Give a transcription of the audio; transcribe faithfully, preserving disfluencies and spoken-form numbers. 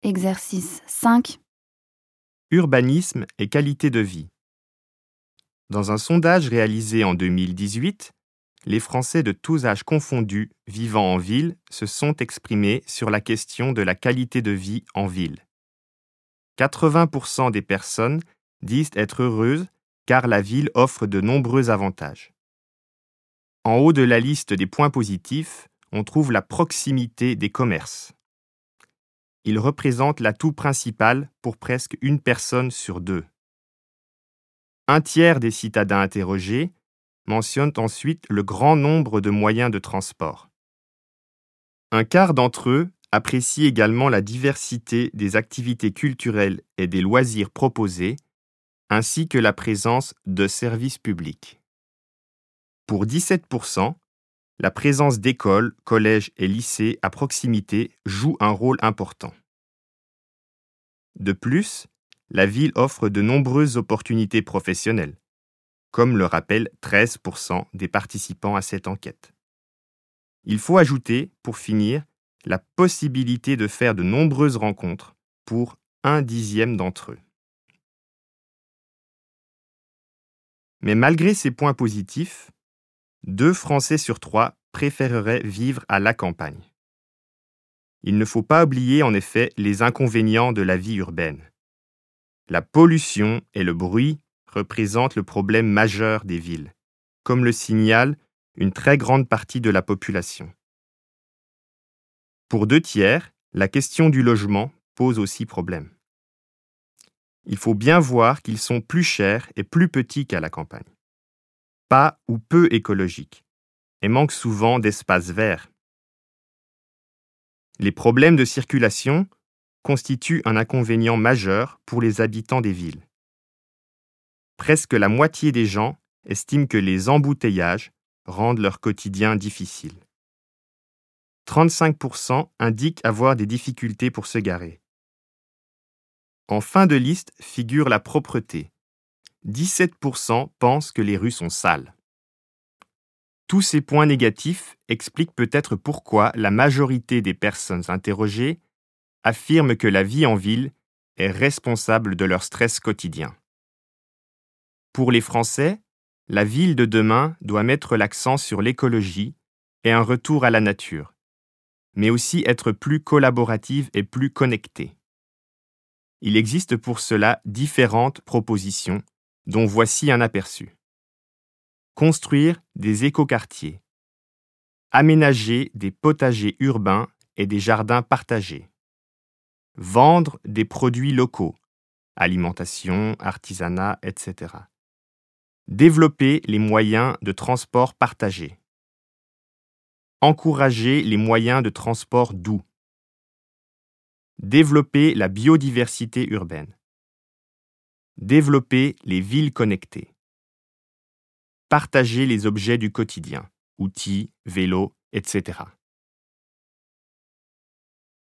Exercice cinq. Urbanisme et qualité de vie. Dans un sondage réalisé en deux mille dix-huit, les Français de tous âges confondus vivant en ville se sont exprimés sur la question de la qualité de vie en ville. quatre-vingts pour cent des personnes disent être heureuses car la ville offre de nombreux avantages. En haut de la liste des points positifs, on trouve la proximité des commerces. Il représente l'atout principal pour presque une personne sur deux. Un tiers des citadins interrogés mentionnent ensuite le grand nombre de moyens de transport. Un quart d'entre eux apprécient également la diversité des activités culturelles et des loisirs proposés, ainsi que la présence de services publics. Pour dix-sept pour cent, la présence d'écoles, collèges et lycées à proximité joue un rôle important. De plus, la ville offre de nombreuses opportunités professionnelles, comme le rappellent treize pour cent des participants à cette enquête. Il faut ajouter, pour finir, la possibilité de faire de nombreuses rencontres pour un dixième d'entre eux. Mais malgré ces points positifs, deux Français sur trois préféreraient vivre à la campagne. Il ne faut pas oublier en effet les inconvénients de la vie urbaine. La pollution et le bruit représentent le problème majeur des villes, comme le signale une très grande partie de la population. Pour deux tiers, la question du logement pose aussi problème. Il faut bien voir qu'ils sont plus chers et plus petits qu'à la campagne, pas ou peu écologiques, et manquent souvent d'espaces verts. Les problèmes de circulation constituent un inconvénient majeur pour les habitants des villes. Presque la moitié des gens estiment que les embouteillages rendent leur quotidien difficile. trente-cinq pour cent indiquent avoir des difficultés pour se garer. En fin de liste figure la propreté. dix-sept pour cent pensent que les rues sont sales. Tous ces points négatifs expliquent peut-être pourquoi la majorité des personnes interrogées affirment que la vie en ville est responsable de leur stress quotidien. Pour les Français, la ville de demain doit mettre l'accent sur l'écologie et un retour à la nature, mais aussi être plus collaborative et plus connectée. Il existe pour cela différentes propositions, dont voici un aperçu. Construire des écoquartiers. Aménager des potagers urbains et des jardins partagés. Vendre des produits locaux, alimentation, artisanat, et cetera. Développer les moyens de transport partagés. Encourager les moyens de transport doux. Développer la biodiversité urbaine. Développer les villes connectées. Partager les objets du quotidien, outils, vélos, et cetera.